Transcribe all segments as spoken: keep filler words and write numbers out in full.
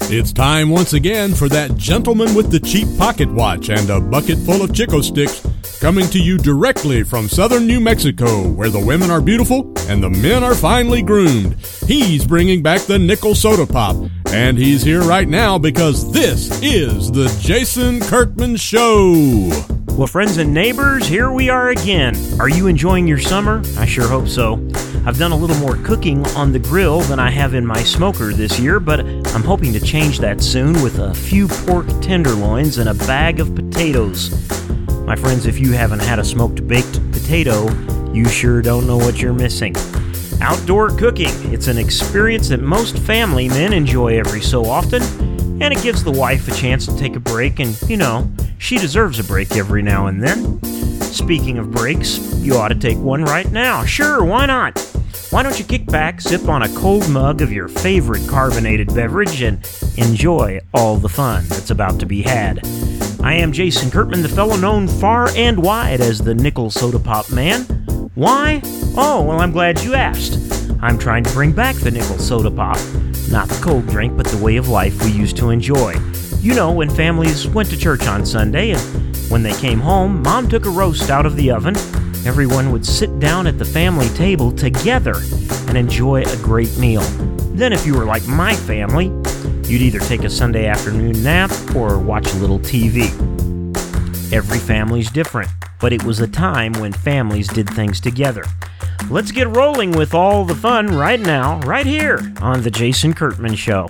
It's time once again for that gentleman with the cheap pocket watch and a bucket full of Chico sticks, coming to you directly from southern New Mexico, where the women are beautiful and the men are finely groomed. He's bringing back the nickel soda pop, and he's here right now because this is the Jason Kurtman Show. Well, friends and neighbors, here we are again. Are you enjoying your summer? I sure hope so. I've done a little more cooking on the grill than I have in my smoker this year, but I'm hoping to change that soon with a few pork tenderloins and a bag of potatoes. My friends, if you haven't had a smoked baked potato, you sure don't know what you're missing. Outdoor cooking, it's an experience that most family men enjoy every so often, and it gives the wife a chance to take a break, and, you know, she deserves a break every now and then. Speaking of breaks, you ought to take one right now. Sure, why not? Why don't you kick back, sip on a cold mug of your favorite carbonated beverage, and enjoy all the fun that's about to be had. I am Jason Kurtman, the fellow known far and wide as the Nickel Soda Pop Man. Why? Oh, well, I'm glad you asked. I'm trying to bring back the Nickel Soda Pop. Not the cold drink, but the way of life we used to enjoy. You know, when families went to church on Sunday, and when they came home, Mom took a roast out of the oven. Everyone would sit down at the family table together and enjoy a great meal. Then if you were like my family, you'd either take a Sunday afternoon nap or watch a little T V. Every family's different, but it was a time when families did things together. Let's get rolling with all the fun right now, right here on The Jason Kurtman Show.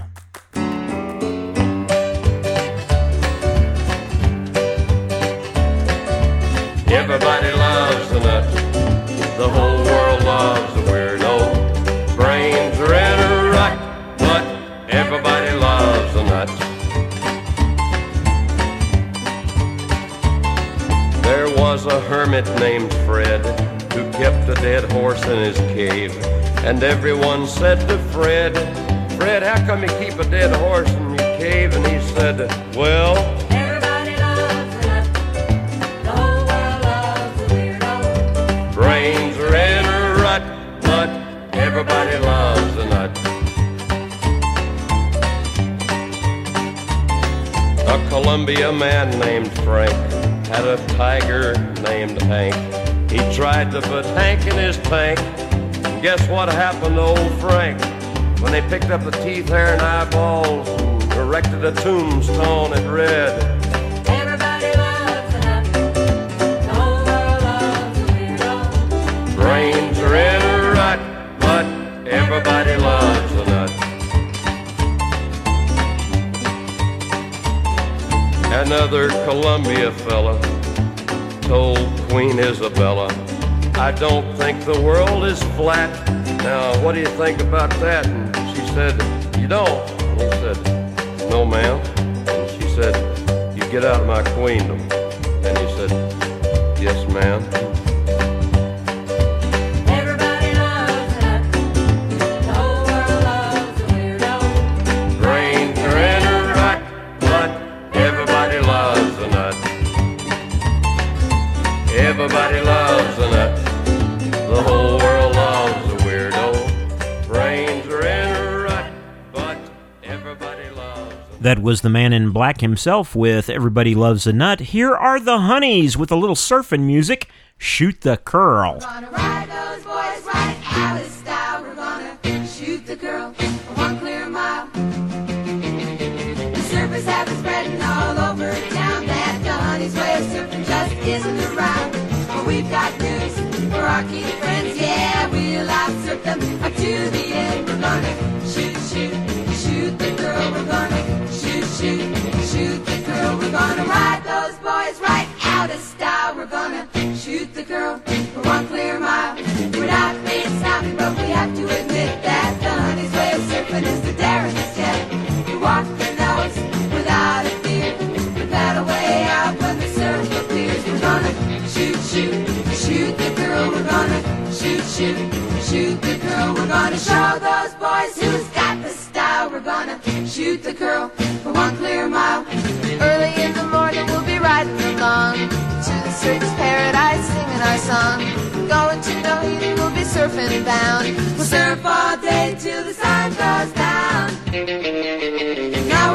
Everybody loves a nut. The whole world loves a weirdo. Brains are in a rut, but everybody loves a nut. There was a hermit named Fred who kept a dead horse in his cave. And everyone said to Fred, Fred, how come you keep a dead horse in your cave? And he said, well, everybody loves a nut. The whole world loves a weirdo. brains are in a rut, but everybody loves a nut. A Columbia man named Frank had a tiger named Hank. He tried to put Hank in his tank. And guess what happened to old Frank? When they picked up the teeth, hair, and eyeballs and erected a tombstone, it read, Everybody loves a nut. The whole world loves a weirdo. brains are in a rut, but everybody loves a nut. Another Columbia fella told Queen Isabella, I don't think the world is flat. Now, what do you think about that? And she said, you don't? And he said, no, ma'am. And she said, you get out of my queendom. And he said, yes, ma'am. Everybody loves a nut. The whole world loves a weirdo. Brains are in a rut, but everybody loves a nut. Everybody loves a nut. The whole world loves a weirdo. Brains are in a rut, but everybody loves a nut. That was the Man in Black himself with Everybody Loves a Nut. Here are the Honeys with a little surfing music, Shoot the Curl. We're gonna ride those boys right Alice style. We're gonna shoot the girl for one clear mile. The surfers have been spreading all over town that the honey's way of surfing just isn't around. But we've got news for our key friends, yeah, we'll out-surf them up to the end. We're gonna shoot, shoot, shoot the girl. We're gonna shoot, shoot, shoot the girl. We're gonna ride those boys right out of style. We're gonna shoot the girl for one clear mile. We're not being snappy, but we have to admit that the honey's way of surfing is the daringest yet. You walk the nose without a fear. We paddle way out when the surf appears. We're gonna shoot, shoot, shoot the girl. We're gonna shoot, shoot, shoot the girl. We're gonna show those boys who's got the style. We're gonna shoot the girl for one clear mile. Early in the morning we'll be riding along to the surfers' paradise, singing our song. Going to Nohiti, we'll be surfing bound. We'll surf all day till the sun goes down. Now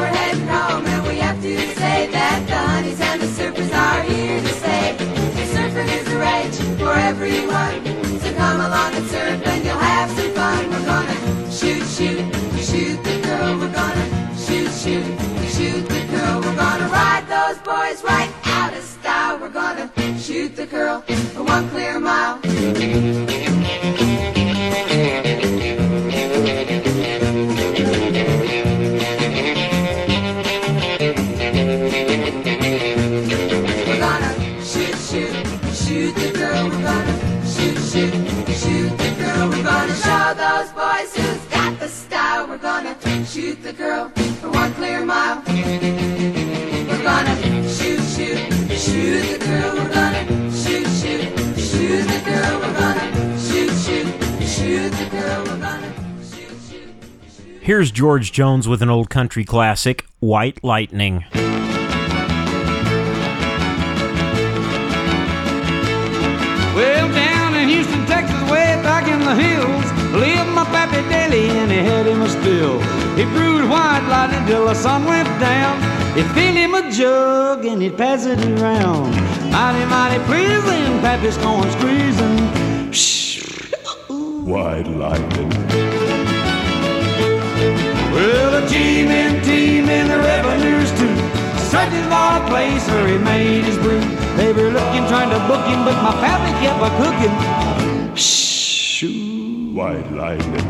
everyone. So come along and surf and you'll have some fun. We're gonna shoot, shoot, shoot the girl. We're gonna shoot, shoot, shoot the girl. We're gonna ride those boys right out of style. We're gonna shoot the girl for one clear mile. Shoot the girl, we're gonna shoot, shoot, shoot the girl. We're gonna show those boys who's got the style. We're gonna shoot the girl for one clear mile. We're gonna shoot, shoot, shoot the girl. We're gonna shoot, shoot, shoot the girl. We're gonna shoot, shoot, shoot the girl. We're gonna shoot, shoot, shoot. Here's George Jones with an old country classic, White Lightning. Well, down in Houston, Texas, way back in the hills, lived my pappy Daley, and he had him a still. He brewed white lightning till the sun went down. He'd fill him a jug and he'd pass it around. Mighty, mighty pleasing, pappy's corn squeezing. Shh, White lightning. Well, the G-men team and the revenues too, searching for a place where he made his brew. They were looking, trying to book him, but my pappy kept a cooking. Shh, White lightning.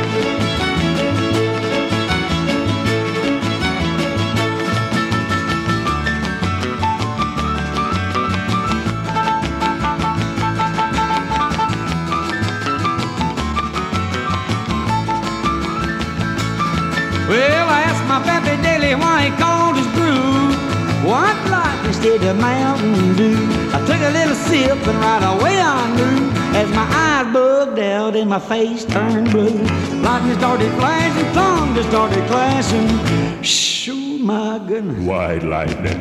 Well, I asked my pappy Daley why he called his brew White Light instead of Mountain Dew. I took a little sip and right away I knew, as my eyes bugged out and my face turned blue. Lightning started flashing, thunder started clashing. Shoo, my goodness. White lightning.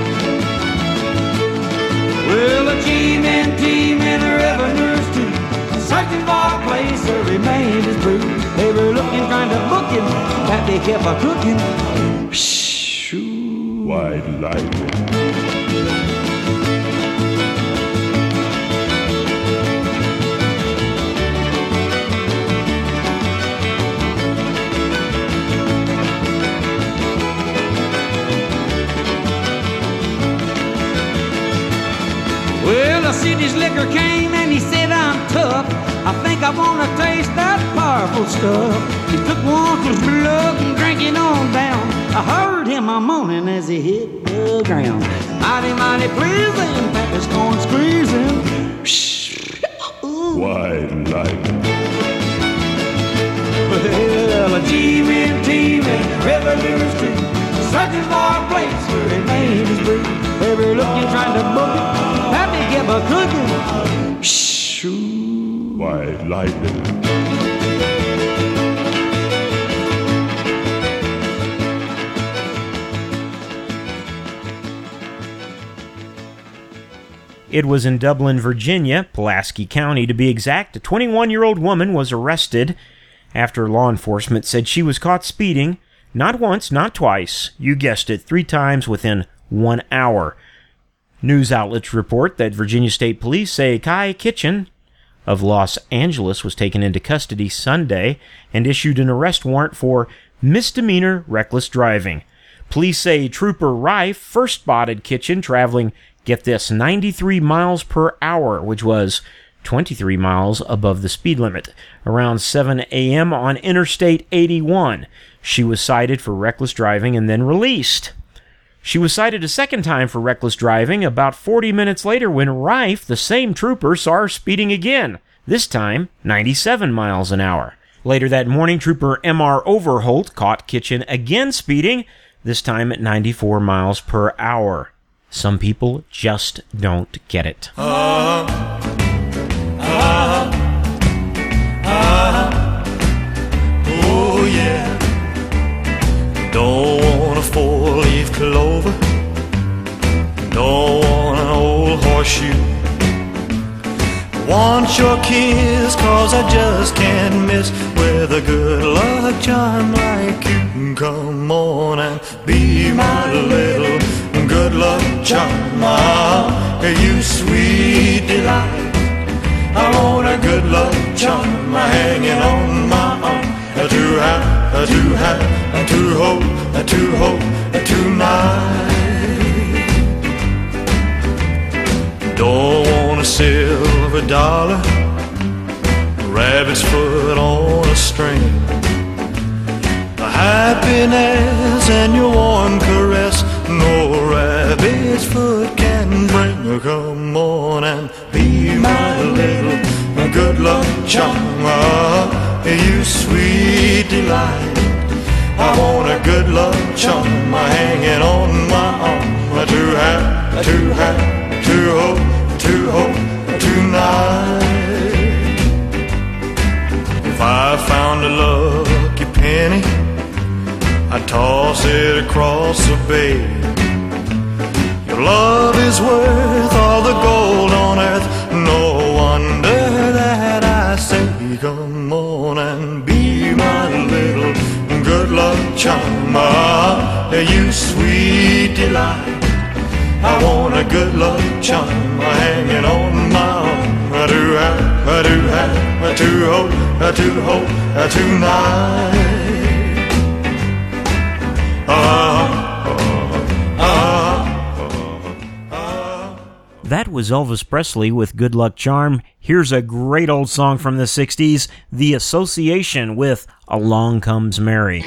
Well, the G-men team and the revenues too, searching for a place where he made his brew. They were looking, trying to book him, Pappy kept a cooking. Shoo. White lightning. Well, the city's liquor came and he said, I'm tough. I think I want to taste that powerful stuff. He took one to his blood and drank it on down. I heard him a moaning as he hit the ground. Mighty, mighty pleasing, Pappy's corn squeezing. Shh. White lightning. Well, a G-men team and revenues too, searching for a place where he made his brew. They were looking, trying to book it, Pappy kept a cooking. Shh. White lightning. It was in Dublin, Virginia, Pulaski County to be exact. A twenty-one-year-old woman was arrested after law enforcement said she was caught speeding not once, not twice, you guessed it, three times within one hour. News outlets report that Virginia State Police say Kai Kitchen of Los Angeles was taken into custody Sunday and issued an arrest warrant for misdemeanor reckless driving. Police say Trooper Rife first spotted Kitchen traveling, get this, ninety-three miles per hour, which was twenty-three miles above the speed limit, around seven a.m. on Interstate eighty-one. She was cited for reckless driving and then released. She was cited a second time for reckless driving about forty minutes later when Rife, the same trooper, saw her speeding again, this time ninety-seven miles an hour. Later that morning, Trooper M R Overholt caught Kitchen again speeding, this time at ninety-four miles per hour. Some people just don't get it. Ah, ah, ah, oh yeah. Don't want a four-leaf clover, don't want an old horseshoe. Want your kiss, cause I just can't miss with a good luck charm like you. Come on and be my little good luck charm. Ah, you sweet delight, I want a good luck charm hanging on my arm. To have, to have, to hold, to hold tonight. Don't want a silver dollar, rabbit's foot on a string. Happiness and your warm caress, no rabbit's foot can bring. Come on and be my little good luck charm, you sweet delight. I want a good luck charm hanging on my arm. To have, to have, to hold, to hold tonight. If I found a lucky penny, I toss it across the bay. Your love is worth all the gold on earth. No wonder that I say, come on and be my little good luck charm, you sweet delight. I want a good luck charm hanging on my arm. I do have, I do have, to hold, to hold tonight. That was Elvis Presley with Good Luck Charm. Here's a great old song from the sixties, The Association with Along Comes Mary.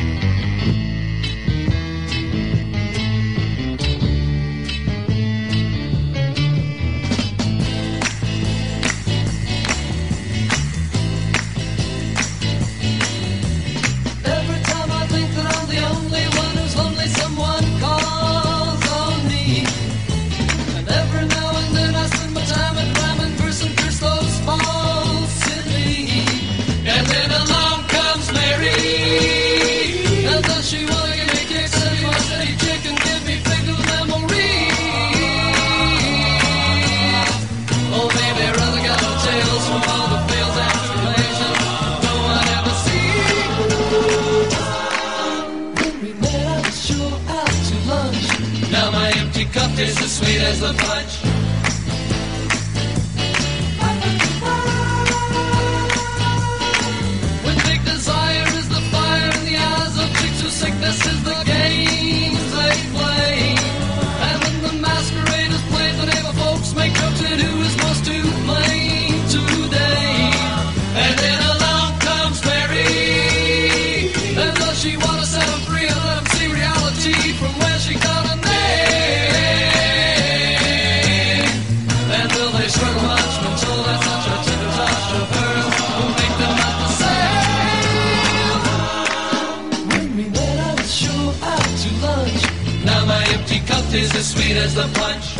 Is as sweet as the punch. When big desire is the fire in the eyes of chicks whose sickness is the games they play. And when the masquerade is played, the neighbor folks make jokes at who is most to blame today. And then along comes Mary, and does she want to set them free and let them see reality from where she got them there? Struggle much until that's such a tender touch of hers will make them not the same. When we met I was sure out to lunch. Now my empty cup is as sweet as the punch.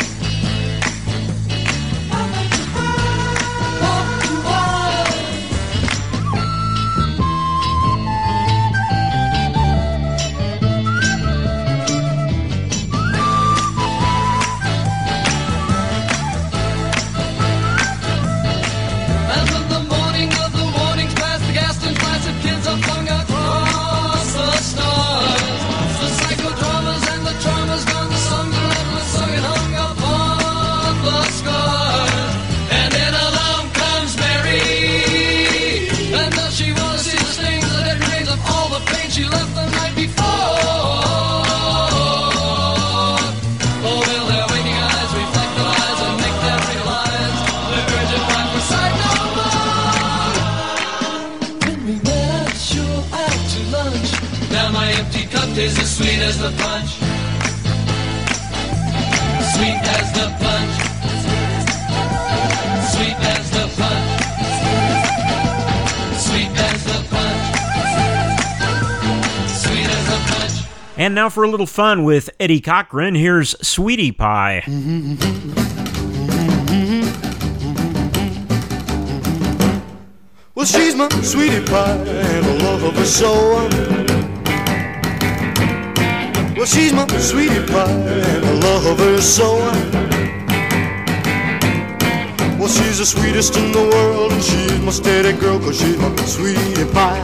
Is as sweet as the punch. Sweet as the punch. Sweet as the punch. Sweet as the punch. Sweet as the punch. And now for a little fun with Eddie Cochran, here's Sweetie Pie. Well, she's my sweetie pie and I love her so. Well, she's my sweetie pie, and I love her so. Well, she's the sweetest in the world, and she's my steady girl, 'cause she's my sweetie pie.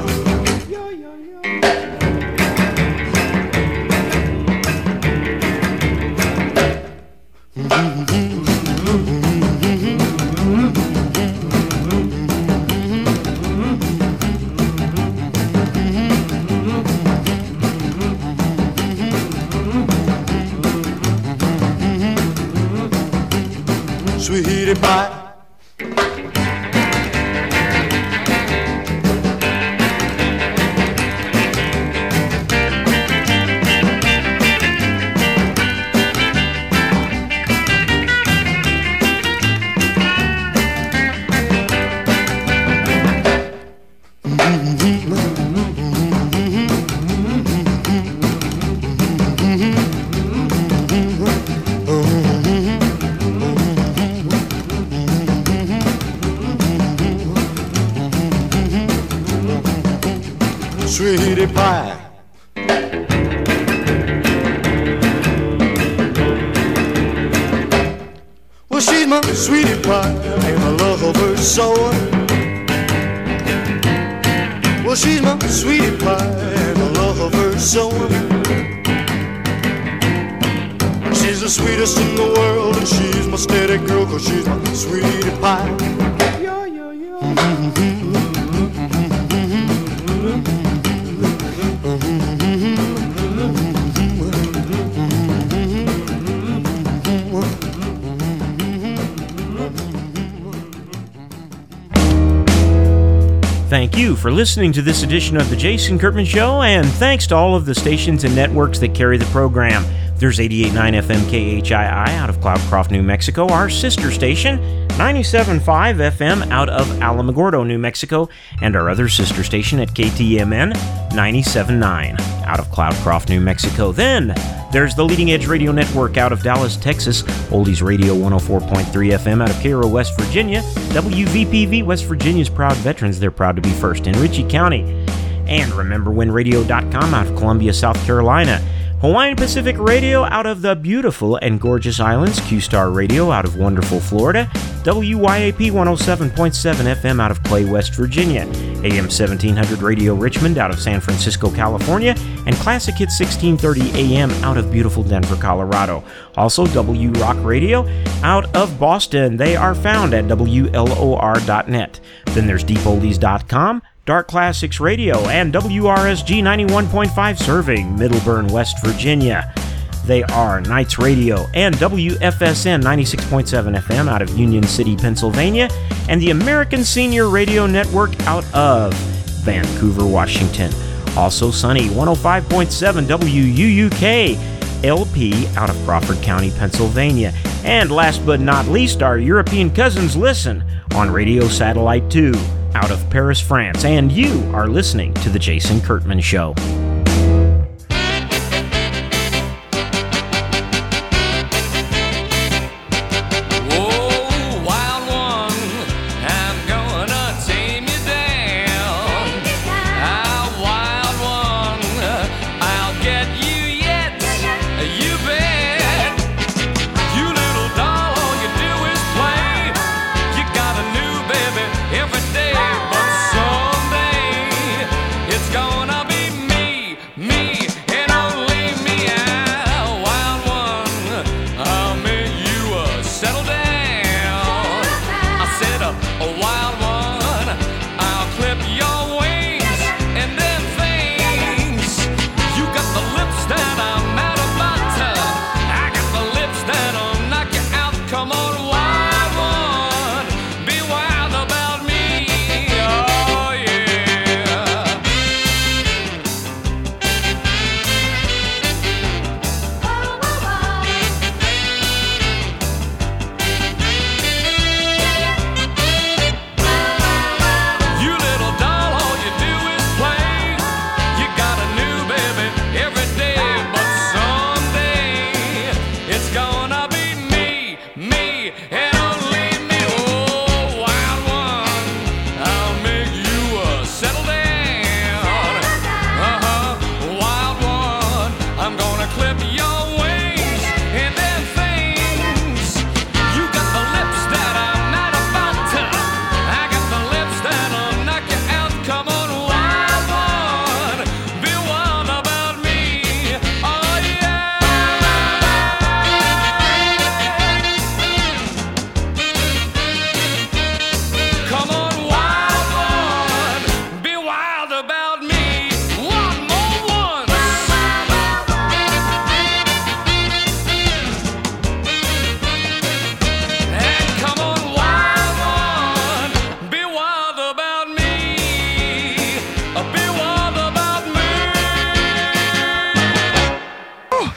sweetie pie. Sweetie pie. Well, she's my sweetie pie, and I love her so. Well, she's my sweetie pie, and I love her so. She's the sweetest in the world, and she's my steady girl, 'cause she's my sweetie pie. Yo, yo, yo. Mm-hmm. Thank you for listening to this edition of The Jason Kurtman Show, and thanks to all of the stations and networks that carry the program. There's eighty-eight point nine F M K H I I out of Cloudcroft, New Mexico, our sister station, ninety-seven point five F M out of Alamogordo, New Mexico, and our other sister station at K T M N, ninety-seven point nine out of Cloudcroft, New Mexico. Then there's the Leading Edge Radio Network out of Dallas, Texas, Oldies Radio one oh four point three F M out of Cairo, West Virginia, W V P V, West Virginia's proud veterans. They're proud to be first in Ritchie County. And remember when radio dot com out of Columbia, South Carolina. Hawaiian Pacific Radio out of the beautiful and gorgeous islands, Q-Star Radio out of wonderful Florida, W Y A P one oh seven point seven F M out of Clay, West Virginia, A M seventeen hundred Radio Richmond out of San Francisco, California, and Classic Hit sixteen thirty A M out of beautiful Denver, Colorado. Also, W Rock Radio out of Boston. They are found at W L O R dot net. Then there's deep oldies dot com, Dark Classics Radio, and W R S G ninety-one point five serving Middleburn, West Virginia. They are Knights Radio and W F S N ninety-six point seven F M out of Union City, Pennsylvania, and the American Senior Radio Network out of Vancouver, Washington. Also Sunny one oh five point seven W U U K L P out of Crawford County, Pennsylvania. And last but not least, our European cousins listen on Radio Satellite two out of Paris, France. And you are listening to The Jason Kurtman Show. Every day, but someday it's gonna be me.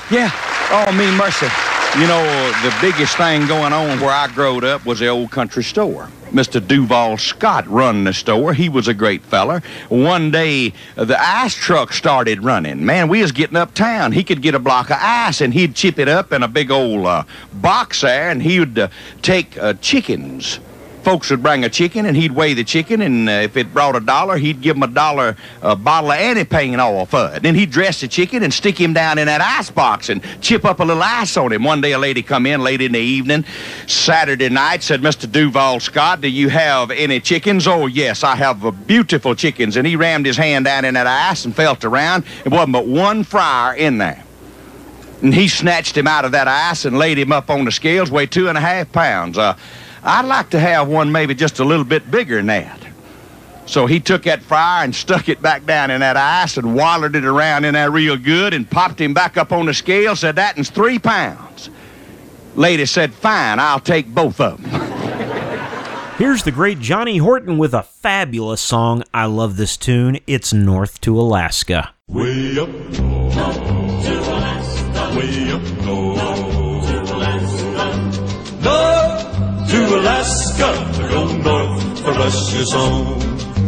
Yeah. Oh, me mercy. You know, the biggest thing going on where I growed up was the old country store. Mister Duval Scott run the store. He was a great feller. One day, the ice truck started running. Man, we was getting uptown. He could get a block of ice, and he'd chip it up in a big old uh, box there, and he would uh, take uh, chickens. Folks would bring a chicken, and he'd weigh the chicken, and uh, if it brought a dollar, he'd give him a dollar a bottle of anti-pain oil for it. Then he'd dress the chicken and stick him down in that ice box and chip up a little ice on him. One day a lady come in late in the evening, Saturday night, said, Mister Duval Scott, do you have any chickens? Oh, yes, I have uh, beautiful chickens. And he rammed his hand down in that ice and felt around. It wasn't but one fryer in there. And he snatched him out of that ice and laid him up on the scales, weighed two and a half pounds. Uh, I'd like to have one maybe just a little bit bigger than that. So he took that fryer and stuck it back down in that ice and wallered it around in there real good and popped him back up on the scale, said that is three pounds. Lady said, fine, I'll take both of them. Here's the great Johnny Horton with a fabulous song. I love this tune. It's North to Alaska. Way up north to Alaska. Way up north to Alaska. North to Alaska, go north for Russia's home.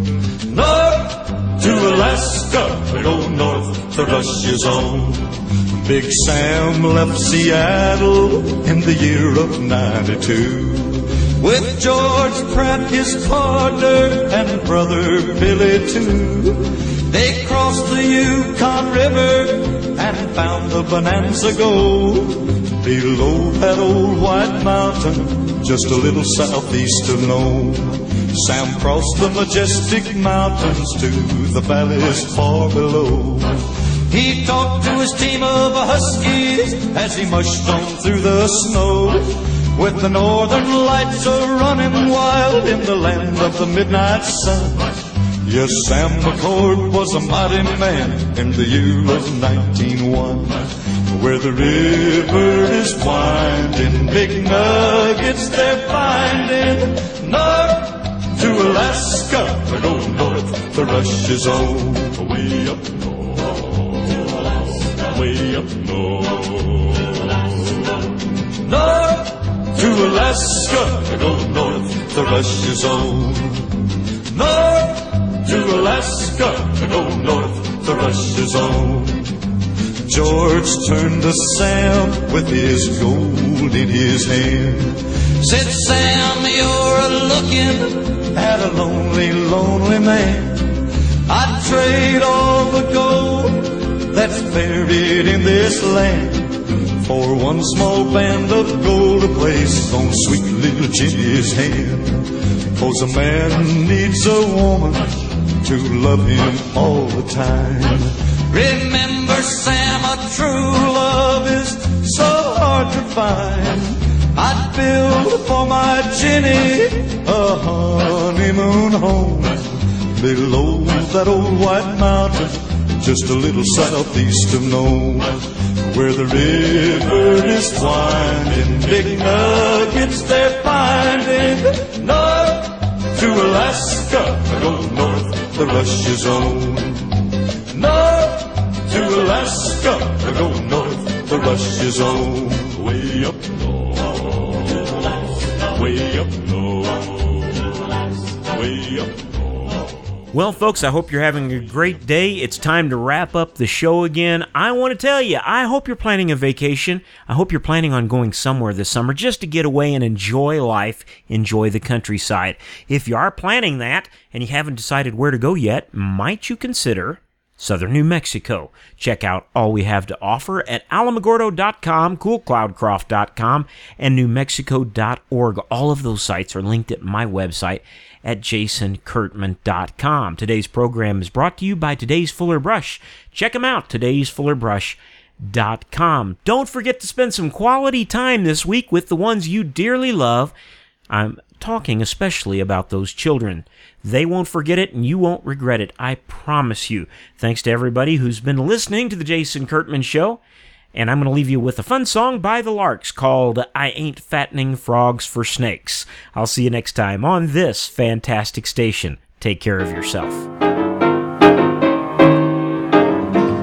North to Alaska, go north for Russia's home. Big Sam left Seattle in the year of ninety-two with George Pratt, his partner, and brother Billy too. They crossed the Yukon River and found the Bonanza Gold below that old white mountain, just a little southeast of Nome. Sam crossed the majestic mountains to the valleys far below. He talked to his team of Huskies as he mushed on through the snow, with the northern lights a-running wild in the land of the midnight sun. Yes, Sam McCord was a mighty man in the year of nineteen oh one, where the river is winding, big nuggets they're finding. North to Alaska, we go north to Russia's own. Way up north to Alaska, way up north to Alaska. North to Alaska, we go north to Russia's own. North to Alaska, we go north to Russia's own. George turned to Sam with his gold in his hand. Said, Sam, you're looking at a lonely, lonely man. I'd trade all the gold that's buried in this land for one small band of gold to place on sweet little Jenny's hand. 'Cause a man needs a woman to love him all the time. Remember, Sam, a true love is so hard to find. I'd build for my Jenny a honeymoon home below that old white mountain, just a little southeast of Nome, where the river is winding, big nuggets they're finding. North to Alaska, go north, the Russia's own. North to Alaska, go north, the Russia's own. Way up north, way up north, way up north. Well, folks, I hope you're having a great day. It's time to wrap up the show again. I want to tell you, I hope you're planning a vacation. I hope you're planning on going somewhere this summer just to get away and enjoy life, enjoy the countryside. If you are planning that and you haven't decided where to go yet, might you consider Southern New Mexico? Check out all we have to offer at alamogordo dot com, cool cloud croft dot com, and new mexico dot org. All of those sites are linked at my website at jason kurtman dot com. Today's program is brought to you by Today's Fuller Brush. Check them out, todays fuller brush dot com. Don't forget to spend some quality time this week with the ones you dearly love. I'm talking especially about those children. They won't forget it, and you won't regret it. I promise you. Thanks to everybody who's been listening to The Jason Kurtman Show. And I'm going to leave you with a fun song by the Larks called I Ain't Fattening Frogs for Snakes. I'll see you next time on this fantastic station. Take care of yourself. I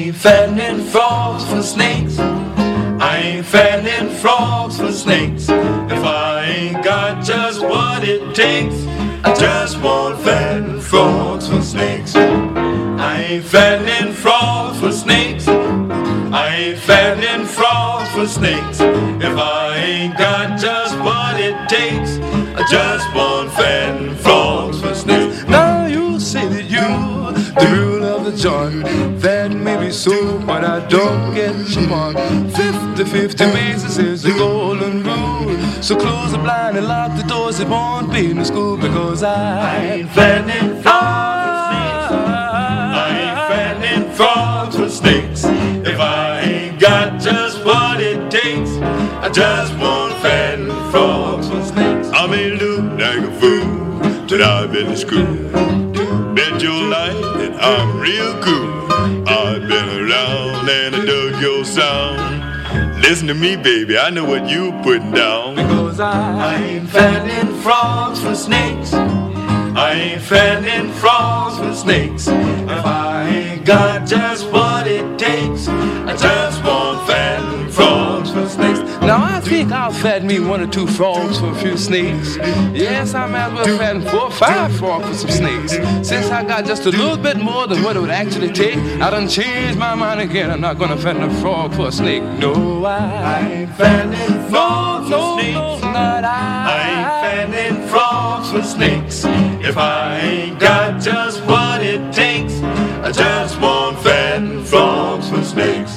ain't fattening frogs for snakes. I ain't fattening frogs for snakes. If I ain't got just what it takes, I just won't fatten frogs for snakes. I ain't fattening frogs for snakes. I ain't fattening frogs for snakes. If I ain't got just what it takes, I just won't fatten frogs for snakes. Now you say that you, the rule of the joint, that may be so, but I don't get your point. Fifty-fifty basis is the golden rule. So close the blind and lock the doors. It won't be in the school because I, I ain't fattening frogs for snakes. I ain't fattening frogs for snakes. If I ain't got just what it takes, I just won't fatten frogs for snakes. I may look like a fool till I've been to school. Bet your life that I'm real cool. I've been around and I dug your sound. Listen to me, baby, I know what you putting down. Because I, I ain't fattening frogs for snakes. I ain't fattening frogs for snakes. If I ain't got just what it takes, I just won't fatten frogs for snakes. Now I think I'll fatten me one or two frogs for a few snakes. Yes, I might as well fatten four or five frogs for some snakes. Since I got just a little bit more than what it would actually take, I done changed my mind again. I'm not gonna fatten a frog for a snake. No, I, I ain't fattening frogs no, for snakes. No, not I. I ain't fattening frogs for snakes. If I ain't got just what it takes, I just won't fatten frogs for snakes.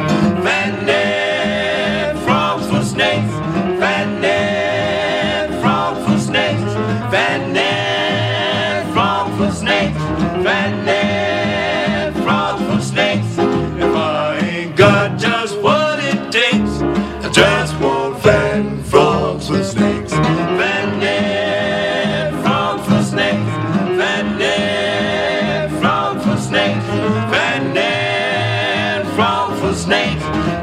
Fattening frogs for snakes. Fattening frogs for snakes. Fattening frogs for snakes. Fattening frogs for snakes. If I ain't got just what it takes, I just won't fatten frogs for snakes. Fattening frogs for snakes. Fattening frogs for snakes. Fattening frogs for snakes.